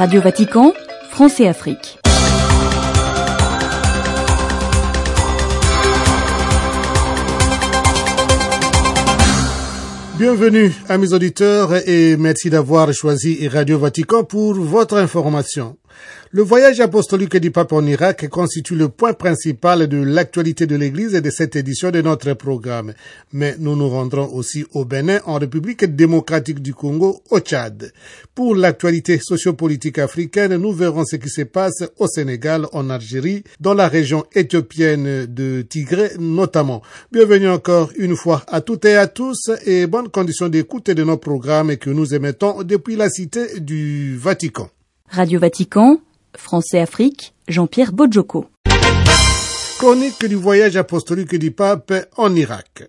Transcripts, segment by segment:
Radio Vatican, France et Afrique. Bienvenue, amis auditeurs, et merci d'avoir choisi Radio Vatican pour votre information. Le voyage apostolique du pape en Irak constitue le point principal de l'actualité de l'Église et de cette édition de notre programme. Mais nous nous rendrons aussi au Bénin, en République démocratique du Congo, au Tchad. Pour l'actualité sociopolitique africaine, nous verrons ce qui se passe au Sénégal, en Algérie, dans la région éthiopienne de Tigré notamment. Bienvenue encore une fois à toutes et à tous et bonnes conditions d'écoute de nos programmes que nous émettons depuis la cité du Vatican. Radio Vatican, France et Afrique, Jean-Pierre Bodjoko. Chronique du voyage apostolique du pape en Irak.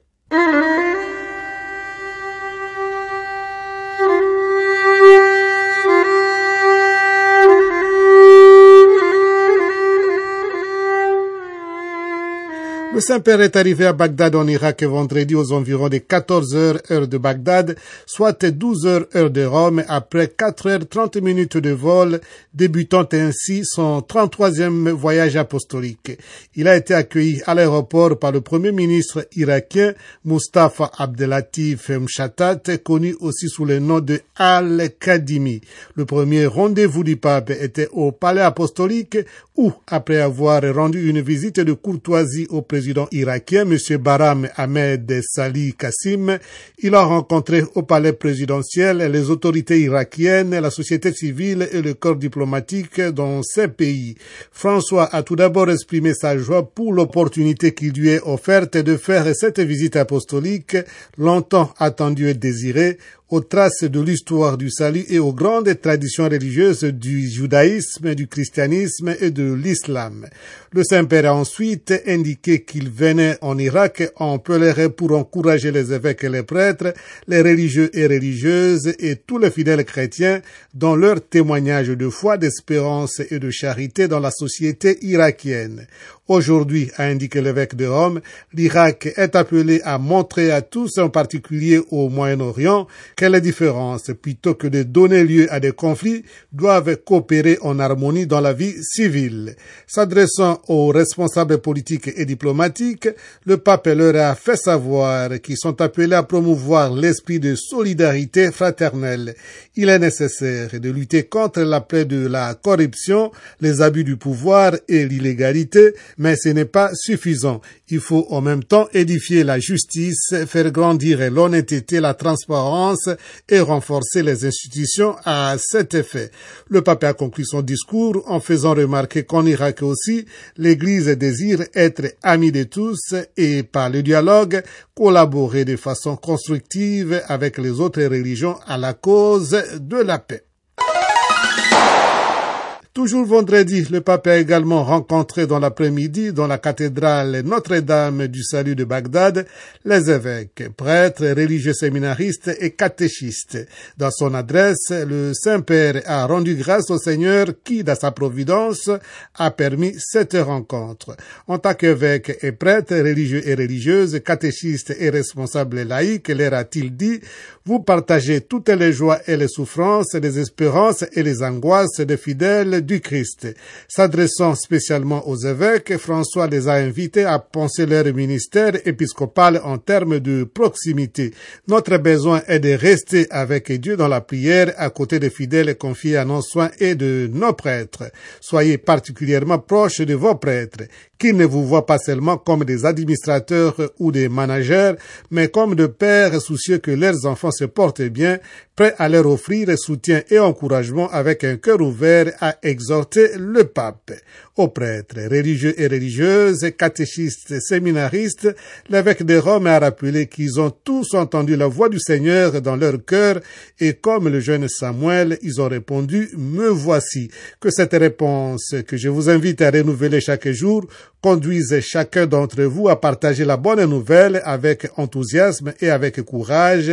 Le Saint-Père est arrivé à Bagdad en Irak vendredi aux environs de 14 heures heure de Bagdad, soit 12 heures heure de Rome, après 4 heures 30 minutes de vol, débutant ainsi son 33e voyage apostolique. Il a été accueilli à l'aéroport par le Premier ministre irakien Mustafa Abdelatif Mshatat, connu aussi sous le nom de Al-Kadhimi. Le premier rendez-vous du pape était au palais apostolique où, après avoir rendu une visite de courtoisie au président irakien, M. Bahram Ahmed Salih Kassim, il a rencontré au palais présidentiel les autorités irakiennes, la société civile et le corps diplomatique dans ces pays. François a tout d'abord exprimé sa joie pour l'opportunité qui lui est offerte de faire cette visite apostolique, longtemps attendue et désirée, aux traces de l'histoire du salut et aux grandes traditions religieuses du judaïsme, du christianisme et de l'islam. Le Saint-Père a ensuite indiqué qu'il venait en Irak en pèlerin pour encourager les évêques et les prêtres, les religieux et religieuses et tous les fidèles chrétiens dans leur témoignage de foi, d'espérance et de charité dans la société irakienne. Aujourd'hui, a indiqué l'évêque de Rome, l'Irak est appelé à montrer à tous, en particulier au Moyen-Orient, que les différences, plutôt que de donner lieu à des conflits, doivent coopérer en harmonie dans la vie civile. S'adressant aux responsables politiques et diplomatiques, le pape leur a fait savoir qu'ils sont appelés à promouvoir l'esprit de solidarité fraternelle. Il est nécessaire de lutter contre la plaie de la corruption, les abus du pouvoir et l'illégalité, mais ce n'est pas suffisant. Il faut en même temps édifier la justice, faire grandir l'honnêteté, la transparence et renforcer les institutions à cet effet. Le pape a conclu son discours en faisant remarquer qu'en Irak aussi, l'Église désire être amie de tous et par le dialogue, collaborer de façon constructive avec les autres religions à la cause de la paix. Toujours vendredi, le pape a également rencontré dans l'après-midi, dans la cathédrale Notre-Dame du Salut de Bagdad, les évêques, prêtres, religieux séminaristes et catéchistes. Dans son adresse, le Saint-Père a rendu grâce au Seigneur qui, dans sa providence, a permis cette rencontre. En tant qu'évêques et prêtres, religieux et religieuses, catéchistes et responsables laïcs, leur a-t-il dit, vous partagez toutes les joies et les souffrances, les espérances et les angoisses des fidèles du Christ. S'adressant spécialement aux évêques, François les a invités à penser leur ministère épiscopal en termes de proximité. Notre besoin est de rester avec Dieu dans la prière à côté des fidèles confiés à nos soins et de nos prêtres. Soyez particulièrement proches de vos prêtres, qui ne vous voient pas seulement comme des administrateurs ou des managers, mais comme de pères soucieux que leurs enfants se portent bien, prêts à leur offrir soutien et encouragement avec un cœur ouvert à exhorter le pape. Aux prêtres, religieux et religieuses, catéchistes, séminaristes, l'évêque de Rome a rappelé qu'ils ont tous entendu la voix du Seigneur dans leur cœur et comme le jeune Samuel, ils ont répondu « Me voici ». Que cette réponse que je vous invite à renouveler chaque jour conduise chacun d'entre vous à partager la bonne nouvelle avec enthousiasme et avec courage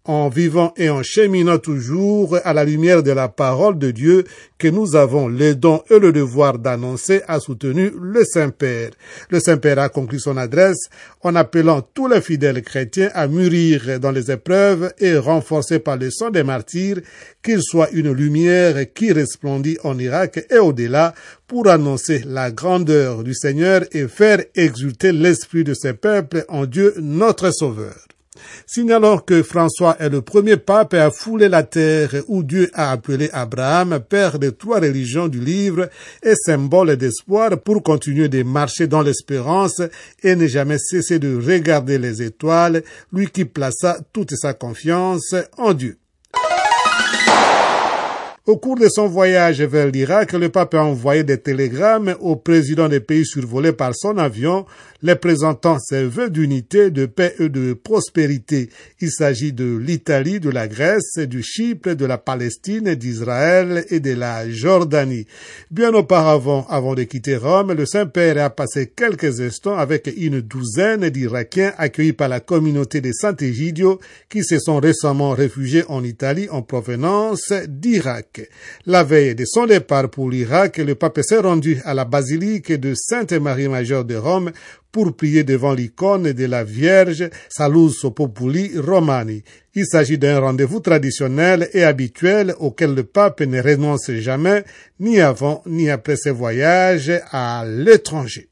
en vivant et en cheminant toujours à la lumière de la parole de Dieu que nous avons le don et le devoir d'annoncer, a soutenu le Saint-Père. Le Saint-Père a conclu son adresse en appelant tous les fidèles chrétiens à mûrir dans les épreuves et renforcés par le sang des martyrs, qu'ils soient une lumière qui resplendit en Irak et au-delà pour annoncer la grandeur du Seigneur et faire exulter l'esprit de ses peuples en Dieu notre Sauveur. Signalons que François est le premier pape à fouler la terre où Dieu a appelé Abraham, père des 3 religions du livre et symbole d'espoir pour continuer de marcher dans l'espérance et ne jamais cesser de regarder les étoiles, lui qui plaça toute sa confiance en Dieu. Au cours de son voyage vers l'Irak, le pape a envoyé des télégrammes aux présidents des pays survolés par son avion, les présentant ses vœux d'unité, de paix et de prospérité. Il s'agit de l'Italie, de la Grèce, du Chypre, de la Palestine, d'Israël et de la Jordanie. Bien auparavant, avant de quitter Rome, le Saint-Père a passé quelques instants avec une douzaine d'Irakiens accueillis par la communauté de Sant'Egidio qui se sont récemment réfugiés en Italie en provenance d'Irak. La veille de son départ pour l'Irak, le pape s'est rendu à la basilique de Sainte-Marie-Majeure de Rome pour prier devant l'icône de la Vierge Salus Populi Romani. Il s'agit d'un rendez-vous traditionnel et habituel auquel le pape ne renonce jamais, ni avant ni après ses voyages à l'étranger.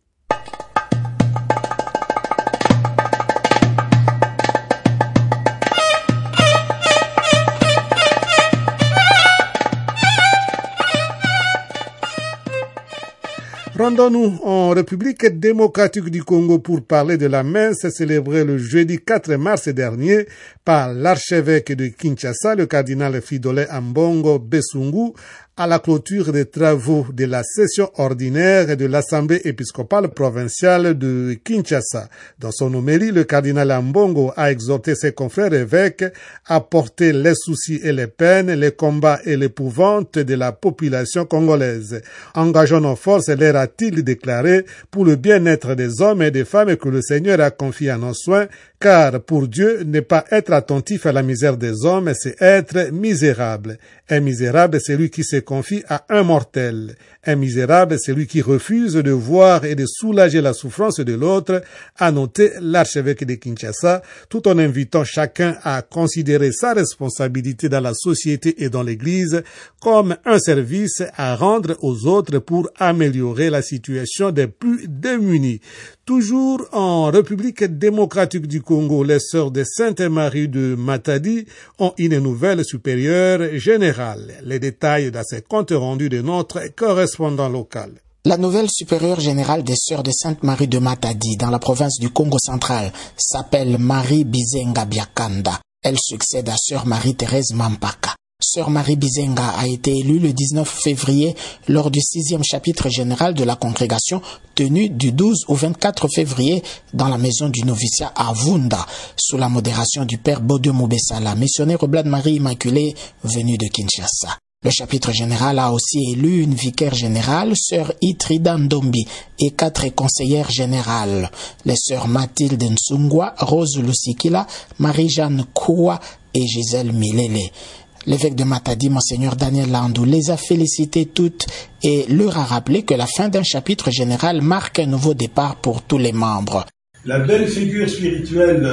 Rendons-nous en République démocratique du Congo pour parler de la messe célébrée le jeudi 4 mars dernier par l'archevêque de Kinshasa, le cardinal Fridolin Ambongo Besungu, à la clôture des travaux de la session ordinaire de l'Assemblée épiscopale provinciale de Kinshasa. Dans son homélie, le cardinal Ambongo a exhorté ses confrères évêques à porter les soucis et les peines, les combats et l'épouvante de la population congolaise. Engageons nos forces, leur a-t-il déclaré, pour le bien-être des hommes et des femmes que le Seigneur a confiés à nos soins, car pour Dieu, ne pas être attentif à la misère des hommes, c'est être misérable. Un misérable, c'est lui qui se confie à un mortel. Un misérable, c'est lui qui refuse de voir et de soulager la souffrance de l'autre, a noté l'archevêque de Kinshasa, tout en invitant chacun à considérer sa responsabilité dans la société et dans l'Église comme un service à rendre aux autres pour améliorer la situation des plus démunis. Toujours en République démocratique du Congo, les sœurs de Sainte-Marie de Matadi ont une nouvelle supérieure générale. Les détails dans ces comptes rendus de notre correspondant local. La nouvelle supérieure générale des sœurs de Sainte-Marie de Matadi dans la province du Congo central s'appelle Marie Bizenga Biakanda. Elle succède à sœur Marie-Thérèse Mampaka. Sœur Marie Bizenga a été élue le 19 février lors du 6e chapitre général de la congrégation tenu du 12 au 24 février dans la maison du noviciat à Vunda, sous la modération du père Bodeu Moubessala, missionnaire au Bled Marie Immaculée venu de Kinshasa. Le chapitre général a aussi élu une vicaire générale, sœur Itrida Ndombi, et 4 conseillères générales, les sœurs Mathilde Nsungwa, Rose Lusikila, Marie-Jeanne Koua et Gisèle Milele. L'évêque de Matadi, Monseigneur Daniel Landou, les a félicitées toutes et leur a rappelé que la fin d'un chapitre général marque un nouveau départ pour tous les membres. La belle figure spirituelle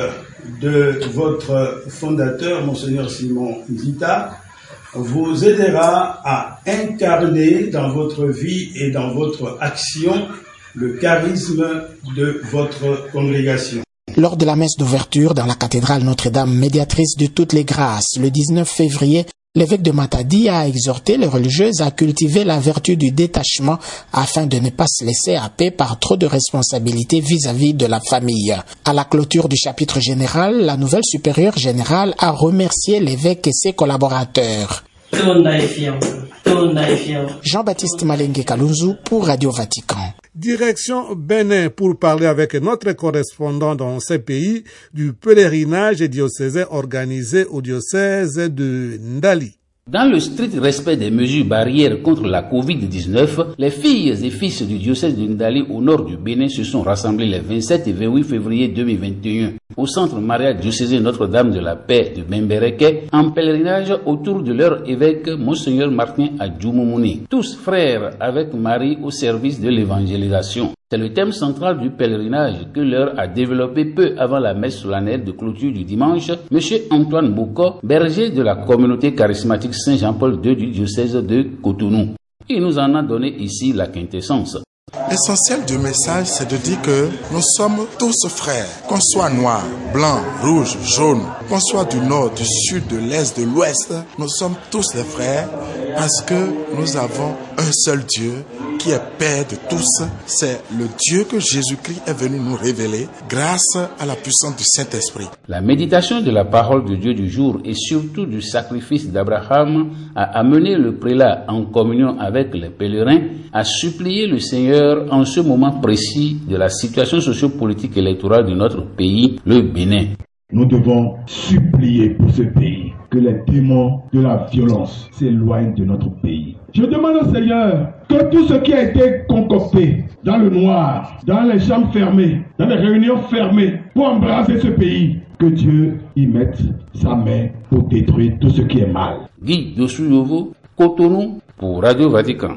de votre fondateur, Monseigneur Simon Nzita, vous aidera à incarner dans votre vie et dans votre action le charisme de votre congrégation. Lors de la messe d'ouverture dans la cathédrale Notre-Dame, médiatrice de toutes les grâces, le 19 février, l'évêque de Matadi a exhorté les religieuses à cultiver la vertu du détachement afin de ne pas se laisser happer par trop de responsabilités vis-à-vis de la famille. À la clôture du chapitre général, la nouvelle supérieure générale a remercié l'évêque et ses collaborateurs. Jean-Baptiste Malenge Kalunzu pour Radio Vatican. Direction Bénin pour parler avec notre correspondant dans ces pays du pèlerinage diocésain organisé au diocèse de Ndali. Dans le strict respect des mesures barrières contre la Covid-19, les filles et fils du diocèse de Ndali au nord du Bénin se sont rassemblés les 27 et 28 février 2021 au centre marial diocésain Notre-Dame de la Paix de Bembereke en pèlerinage autour de leur évêque Monseigneur Martin Adjoumouni, tous frères avec Marie au service de l'évangélisation. C'est le thème central du pèlerinage que leur a développé peu avant la messe solennelle de clôture du dimanche M. Antoine Bouko, berger de la communauté charismatique Saint-Jean-Paul II du diocèse de Cotonou. Il nous en a donné ici la quintessence. L'essentiel du message, c'est de dire que nous sommes tous frères, qu'on soit noir, blanc, rouge, jaune, qu'on soit du nord, du sud, de l'est, de l'ouest, nous sommes tous des frères parce que nous avons un seul Dieu qui est Père de tous. C'est le Dieu que Jésus-Christ est venu nous révéler grâce à la puissance du Saint-Esprit. La méditation de la parole de Dieu du jour et surtout du sacrifice d'Abraham a amené le prélat en communion avec les pèlerins à supplier le Seigneur en ce moment précis de la situation sociopolitique électorale de notre pays, le Bénin. Nous devons supplier pour ce pays, que les démons de la violence s'éloignent de notre pays. Je demande au Seigneur que tout ce qui a été concocté dans le noir, dans les chambres fermées, dans les réunions fermées, pour embrasser ce pays, que Dieu y mette sa main pour détruire tout ce qui est mal. Guy Dossouyovo, Cotonou, pour Radio Vatican.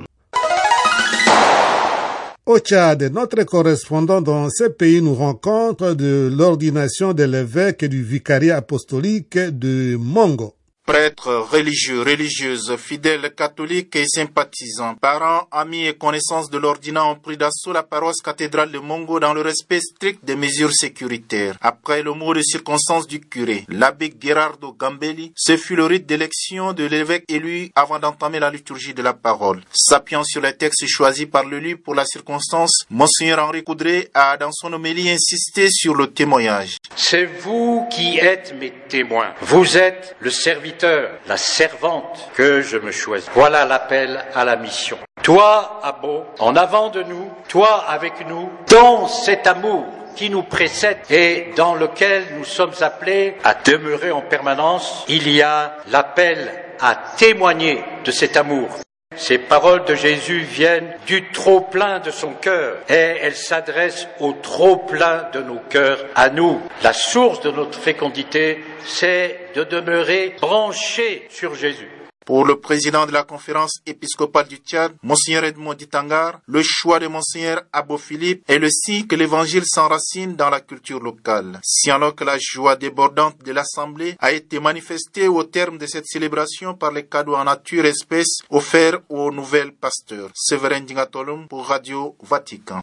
Au Tchad, notre correspondant dans ce pays nous rend compte de l'ordination de l'évêque du vicariat apostolique de Mongo. Prêtres, religieux, religieuses, fidèles catholiques et sympathisants, parents, amis et connaissances de l'ordinat ont pris d'assaut la paroisse cathédrale de Mongo dans le respect strict des mesures sécuritaires. Après le mot de circonstance du curé, l'abbé Gerardo Gambelli, ce fut le rite d'élection de l'évêque élu avant d'entamer la liturgie de la parole. S'appuyant sur les textes choisis par l'élu pour la circonstance, Monseigneur Henri Coudray a dans son homélie insisté sur le témoignage. C'est vous qui êtes mes témoins. Vous êtes le serviteur, la servante que je me choisis. Voilà l'appel à la mission. Toi, Abo, en avant de nous, toi avec nous, dans cet amour qui nous précède et dans lequel nous sommes appelés à demeurer en permanence, il y a l'appel à témoigner de cet amour. Ces paroles de Jésus viennent du trop-plein de son cœur et elles s'adressent au trop-plein de nos cœurs à nous. La source de notre fécondité, c'est de demeurer branchés sur Jésus. Pour le président de la conférence épiscopale du Tchad, Monseigneur Edmond Ditangar, le choix de Monseigneur Abo Philippe est le signe que l'évangile s'enracine dans la culture locale. Si alors que la joie débordante de l'Assemblée a été manifestée au terme de cette célébration par les cadeaux en nature et espèces offerts aux nouvelles pasteurs. Séverin Dingatolum pour Radio Vatican.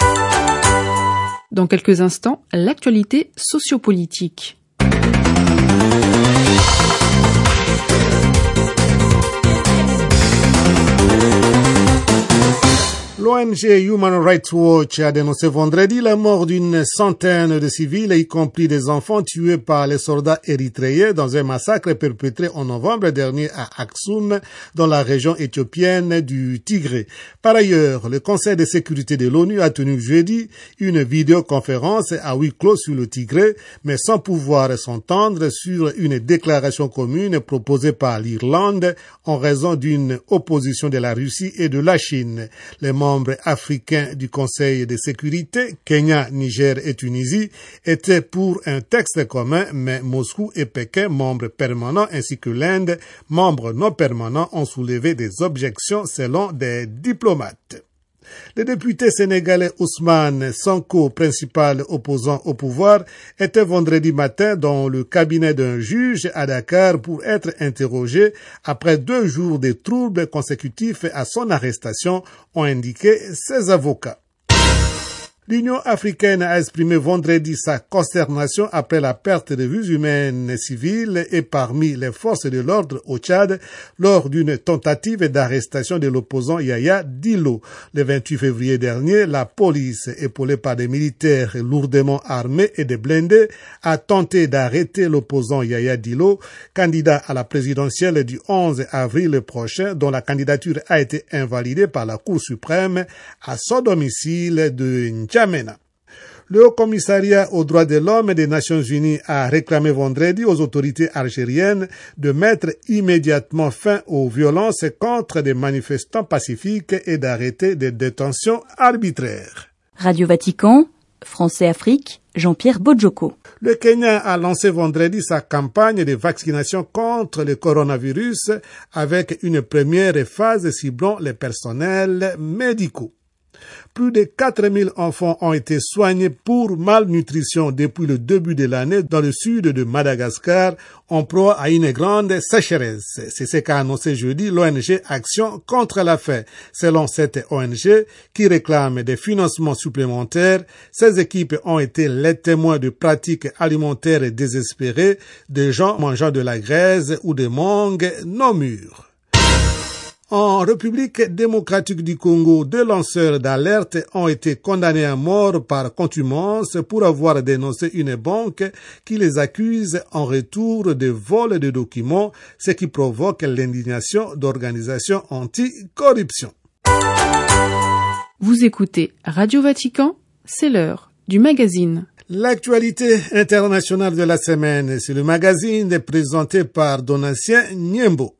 Dans quelques instants, l'actualité sociopolitique. L'ONG Human Rights Watch a dénoncé vendredi la mort d'une centaine de civils, y compris des enfants tués par les soldats érythréens dans un massacre perpétré en novembre dernier à Aksum, dans la région éthiopienne du Tigré. Par ailleurs, le Conseil de sécurité de l'ONU a tenu jeudi une vidéoconférence à huis clos sur le Tigré, mais sans pouvoir s'entendre sur une déclaration commune proposée par l'Irlande en raison d'une opposition de la Russie et de la Chine. Les membres africains du Conseil de sécurité, Kenya, Niger et Tunisie, étaient pour un texte commun, mais Moscou et Pékin, membres permanents, ainsi que l'Inde, membres non permanents, ont soulevé des objections selon des diplomates. Le député sénégalais Ousmane Sonko, principal opposant au pouvoir, était vendredi matin dans le cabinet d'un juge à Dakar pour être interrogé après 2 jours de troubles consécutifs à son arrestation, ont indiqué ses avocats. L'Union africaine a exprimé vendredi sa consternation après la perte de vies humaines civiles et parmi les forces de l'ordre au Tchad lors d'une tentative d'arrestation de l'opposant Yaya Dillo. Le 28 février dernier, la police, épaulée par des militaires lourdement armés et des blindés, a tenté d'arrêter l'opposant Yaya Dillo, candidat à la présidentielle du 11 avril prochain, dont la candidature a été invalidée par la Cour suprême à son domicile de N'Djamena. Le Haut-Commissariat aux droits de l'homme des Nations Unies a réclamé vendredi aux autorités algériennes de mettre immédiatement fin aux violences contre des manifestants pacifiques et d'arrêter des détentions arbitraires. Radio Vatican, Français Afrique, Jean-Pierre Bodjoko. Le Kenya a lancé vendredi sa campagne de vaccination contre le coronavirus avec une première phase ciblant les personnels médicaux. Plus de 4000 enfants ont été soignés pour malnutrition depuis le début de l'année dans le sud de Madagascar, en proie à une grande sécheresse. C'est ce qu'a annoncé jeudi l'ONG Action contre la faim. Selon cette ONG, qui réclame des financements supplémentaires, ces équipes ont été les témoins de pratiques alimentaires désespérées, de gens mangeant de la graisse ou des mangues non mûres. En République démocratique du Congo, 2 lanceurs d'alerte ont été condamnés à mort par contumace pour avoir dénoncé une banque qui les accuse en retour de vol de documents, ce qui provoque l'indignation d'organisations anti-corruption. Vous écoutez Radio Vatican, c'est l'heure du magazine. L'actualité internationale de la semaine, c'est le magazine présenté par Donatien Niembo.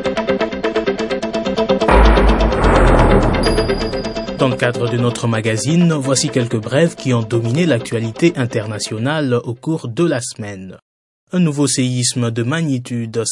Dans le cadre de notre magazine, voici quelques brèves qui ont dominé l'actualité internationale au cours de la semaine. Un nouveau séisme de magnitude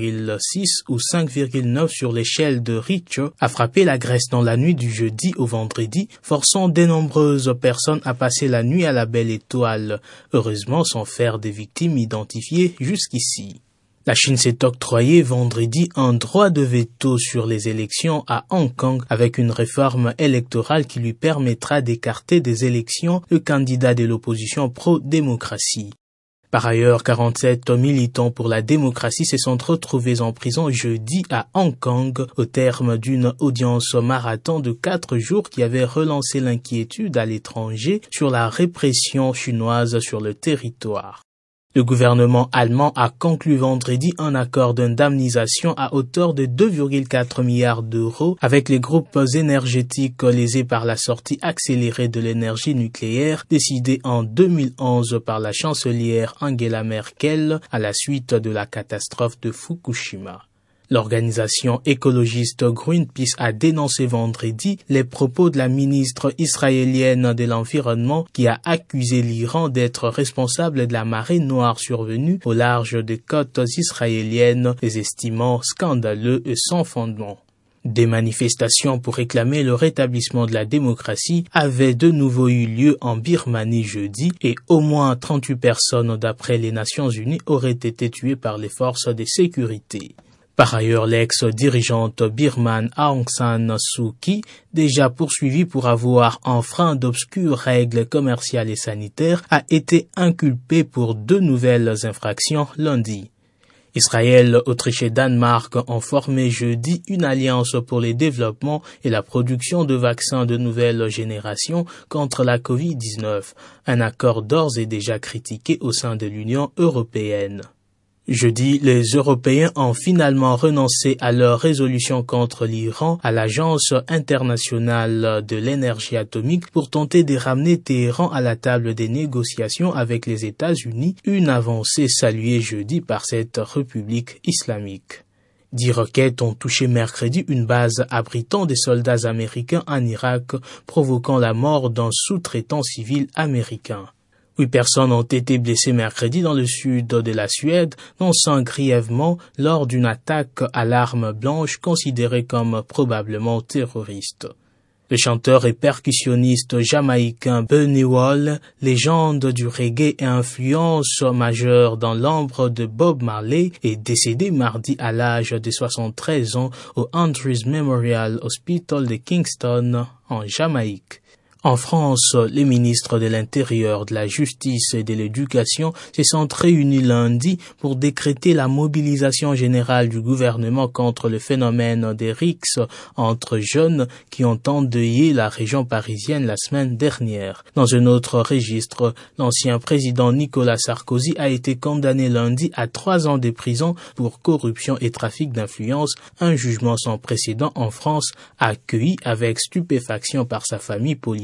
5,6 ou 5,9 sur l'échelle de Richter a frappé la Grèce dans la nuit du jeudi au vendredi, forçant de nombreuses personnes à passer la nuit à la belle étoile, heureusement sans faire des victimes identifiées jusqu'ici. La Chine s'est octroyé vendredi un droit de veto sur les élections à Hong Kong avec une réforme électorale qui lui permettra d'écarter des élections le candidat de l'opposition pro-démocratie. Par ailleurs, 47 militants pour la démocratie se sont retrouvés en prison jeudi à Hong Kong au terme d'une audience marathon de 4 jours qui avait relancé l'inquiétude à l'étranger sur la répression chinoise sur le territoire. Le gouvernement allemand a conclu vendredi un accord d'indemnisation à hauteur de 2,4 milliards d'euros avec les groupes énergétiques lésés par la sortie accélérée de l'énergie nucléaire décidée en 2011 par la chancelière Angela Merkel à la suite de la catastrophe de Fukushima. L'organisation écologiste Greenpeace a dénoncé vendredi les propos de la ministre israélienne de l'Environnement qui a accusé l'Iran d'être responsable de la marée noire survenue au large des côtes israéliennes, les estimant scandaleux et sans fondement. Des manifestations pour réclamer le rétablissement de la démocratie avaient de nouveau eu lieu en Birmanie jeudi et au moins 38 personnes d'après les Nations Unies auraient été tuées par les forces de sécurité. Par ailleurs, l'ex-dirigeante birmane Aung San Suu Kyi, déjà poursuivie pour avoir enfreint d'obscures règles commerciales et sanitaires, a été inculpée pour 2 nouvelles infractions lundi. Israël, Autriche et Danemark ont formé jeudi une alliance pour le développement et la production de vaccins de nouvelle génération contre la Covid-19, un accord d'ores et déjà critiqué au sein de l'Union européenne. Jeudi, les Européens ont finalement renoncé à leur résolution contre l'Iran à l'Agence internationale de l'énergie atomique pour tenter de ramener Téhéran à la table des négociations avec les États-Unis, une avancée saluée jeudi par cette république islamique. 10 roquettes ont touché mercredi une base abritant des soldats américains en Irak, provoquant la mort d'un sous-traitant civil américain. 8 personnes ont été blessées mercredi dans le sud de la Suède, dont 5 grièvement lors d'une attaque à l'arme blanche considérée comme probablement terroriste. Le chanteur et percussionniste jamaïcain Bunny Wall, légende du reggae et influence majeure dans l'ombre de Bob Marley, est décédé mardi à l'âge de 73 ans au Andrews Memorial Hospital de Kingston, en Jamaïque. En France, les ministres de l'Intérieur, de la Justice et de l'Éducation se sont réunis lundi pour décréter la mobilisation générale du gouvernement contre le phénomène des rixes entre jeunes qui ont endeuillé la région parisienne la semaine dernière. Dans un autre registre, l'ancien président Nicolas Sarkozy a été condamné lundi à 3 ans de prison pour corruption et trafic d'influence, un jugement sans précédent en France, accueilli avec stupéfaction par sa famille politique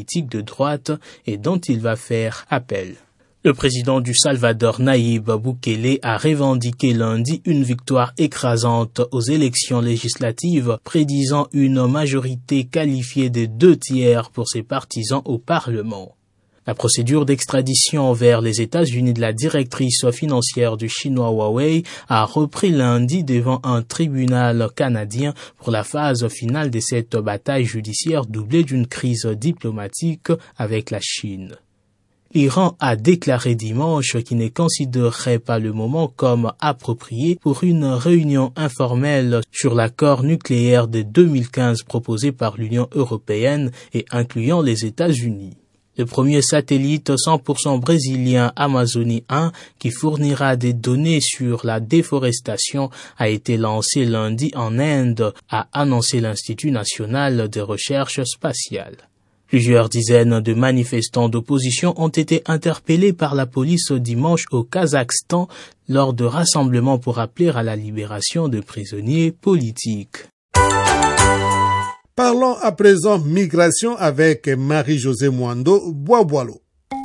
politique de droite et dont il va faire appel. Le président du Salvador, Nayib Bukele, a revendiqué lundi une victoire écrasante aux élections législatives, prédisant une majorité qualifiée des 2/3 pour ses partisans au Parlement. La procédure d'extradition vers les États-Unis de la directrice financière du chinois Huawei a repris lundi devant un tribunal canadien pour la phase finale de cette bataille judiciaire doublée d'une crise diplomatique avec la Chine. L'Iran a déclaré dimanche qu'il ne considérerait pas le moment comme approprié pour une réunion informelle sur l'accord nucléaire de 2015 proposé par l'Union européenne et incluant les États-Unis. Le premier satellite 100% brésilien Amazonie 1, qui fournira des données sur la déforestation, a été lancé lundi en Inde, a annoncé l'Institut national de recherche spatiale. Plusieurs dizaines de manifestants d'opposition ont été interpellés par la police dimanche au Kazakhstan lors de rassemblements pour appeler à la libération de prisonniers politiques. Parlons à présent migration avec Marie-Josée Mwando Boisboilo.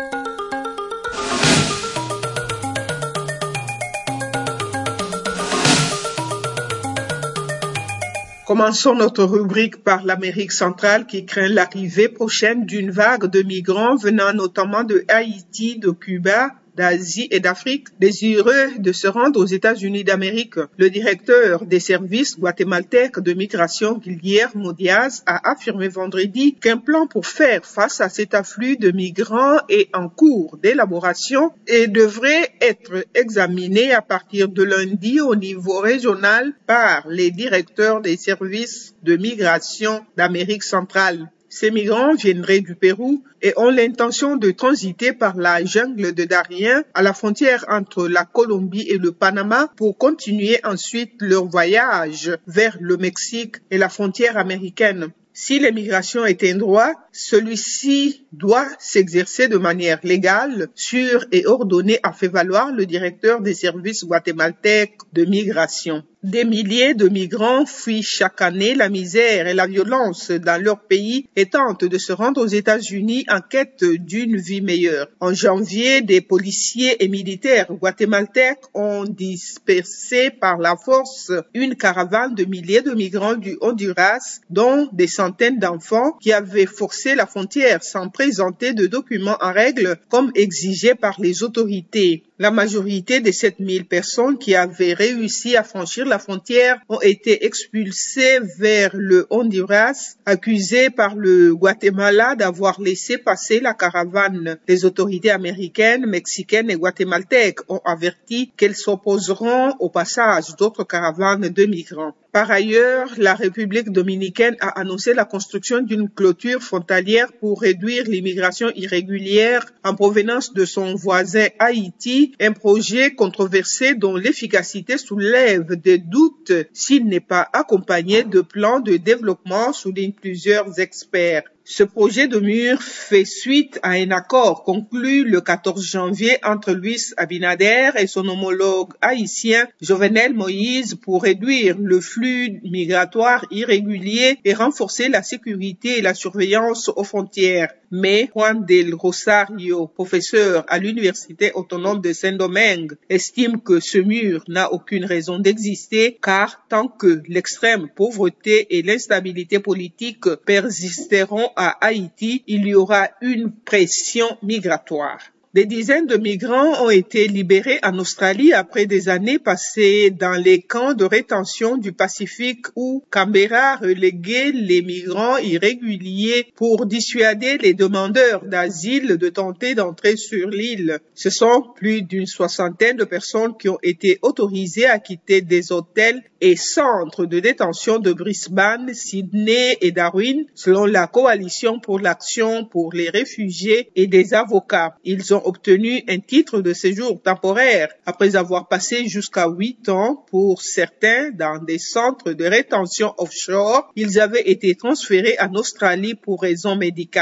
Commençons notre rubrique par l'Amérique centrale qui craint l'arrivée prochaine d'une vague de migrants venant notamment de Haïti, de Cuba, d'Asie et d'Afrique, désireux de se rendre aux États-Unis d'Amérique. Le directeur des services guatémaltèques de migration, Guillermo Diaz, a affirmé vendredi qu'un plan pour faire face à cet afflux de migrants est en cours d'élaboration et devrait être examiné à partir de lundi au niveau régional par les directeurs des services de migration d'Amérique centrale. Ces migrants viendraient du Pérou et ont l'intention de transiter par la jungle de Darien à la frontière entre la Colombie et le Panama pour continuer ensuite leur voyage vers le Mexique et la frontière américaine. Si l'immigration est un droit, celui-ci doit s'exercer de manière légale, sûre et ordonnée, a fait valoir le directeur des services guatémaltèques de migration. Des milliers de migrants fuient chaque année la misère et la violence dans leur pays et tentent de se rendre aux États-Unis en quête d'une vie meilleure. En janvier, des policiers et militaires guatémaltèques ont dispersé par la force une caravane de milliers de migrants du Honduras, dont des centaines d'enfants qui avaient forcé la frontière sans présenter de documents en règle comme exigé par les autorités. La majorité des 7000 personnes qui avaient réussi à franchir la frontière ont été expulsées vers le Honduras, accusées par le Guatemala d'avoir laissé passer la caravane. Les autorités américaines, mexicaines et guatémaltèques ont averti qu'elles s'opposeront au passage d'autres caravanes de migrants. Par ailleurs, la République dominicaine a annoncé la construction d'une clôture frontalière pour réduire l'immigration irrégulière en provenance de son voisin Haïti, un projet controversé dont l'efficacité soulève des doutes s'il n'est pas accompagné de plans de développement, soulignent plusieurs experts. Ce projet de mur fait suite à un accord conclu le 14 janvier entre Luis Abinader et son homologue haïtien Jovenel Moïse pour réduire le flux migratoire irrégulier et renforcer la sécurité et la surveillance aux frontières. Mais Juan del Rosario, professeur à l'Université autonome de Saint-Domingue, estime que ce mur n'a aucune raison d'exister car tant que l'extrême pauvreté et l'instabilité politique persisteront à Haïti, il y aura une pression migratoire. Des dizaines de migrants ont été libérés en Australie après des années passées dans les camps de rétention du Pacifique où Canberra reléguait les migrants irréguliers pour dissuader les demandeurs d'asile de tenter d'entrer sur l'île. Ce sont plus d'une soixantaine de personnes qui ont été autorisées à quitter des hôtels et centres de détention de Brisbane, Sydney et Darwin, selon la Coalition pour l'action pour les réfugiés et des avocats. Ils ont obtenu un titre de séjour temporaire après avoir passé jusqu'à 8 ans pour certains dans des centres de rétention offshore. Ils avaient été transférés en Australie pour raisons médicales.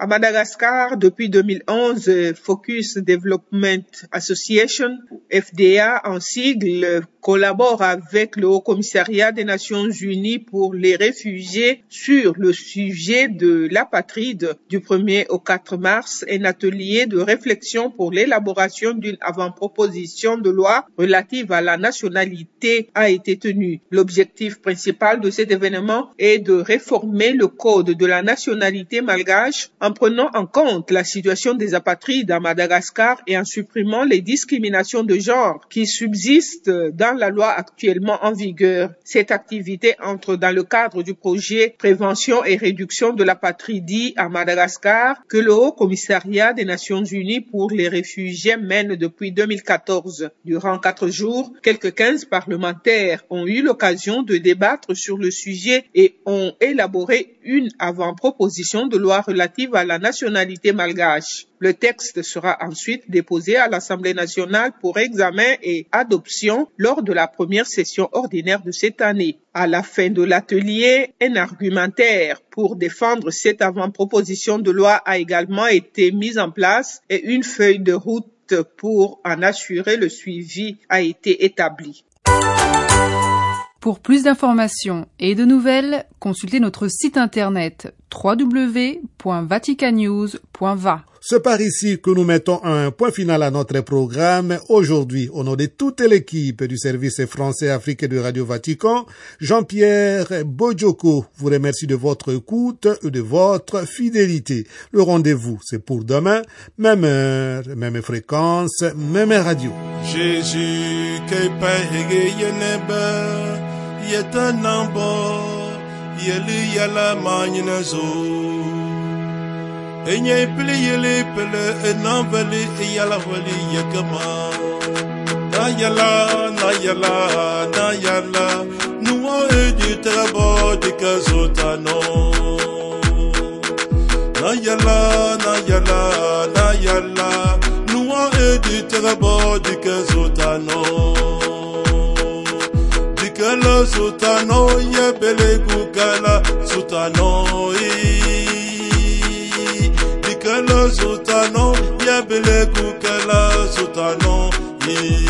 À Madagascar, depuis 2011, Focus Development Association, FDA en sigle, collabore avec le Haut Commissariat des Nations Unies pour les réfugiés sur le sujet de l'apatride. Du 1er au 4 mars, un atelier de réflexion pour l'élaboration d'une avant-proposition de loi relative à la nationalité a été tenu. L'objectif principal de cet événement est de réformer le code de la nationalité malgache en prenant en compte la situation des apatrides à Madagascar et en supprimant les discriminations de genre qui subsistent dans la loi actuellement en vigueur. Cette activité entre dans le cadre du projet Prévention et réduction de l'apatridie à Madagascar que le Haut Commissariat des Nations Unies pour les réfugiés mène depuis 2014. Durant 4 jours, quelques 15 parlementaires ont eu l'occasion de débattre sur le sujet et ont élaboré une avant-proposition de loi relative à la nationalité malgache. Le texte sera ensuite déposé à l'Assemblée nationale pour examen et adoption lors de la première session ordinaire de cette année. À la fin de l'atelier, un argumentaire pour défendre cette avant-proposition de loi a également été mis en place et une feuille de route pour en assurer le suivi a été établie. Pour plus d'informations et de nouvelles, consultez notre site internet www.vaticannews.va. C'est par ici que nous mettons un point final à notre programme. Aujourd'hui, au nom de toute l'équipe du service français africain de Radio Vatican, Jean-Pierre Bojoko vous remercie de votre écoute et de votre fidélité. Le rendez-vous, c'est pour demain, même heure, même fréquence, même radio. Jésus, Enye pili yele pele enavali yala vali yakama na yala nuwa edi trabo di kazotano na yala nuwa edi trabo di kazotano di kala sotano yebele gukala sotano Kala sotano, yabele kukala sotano,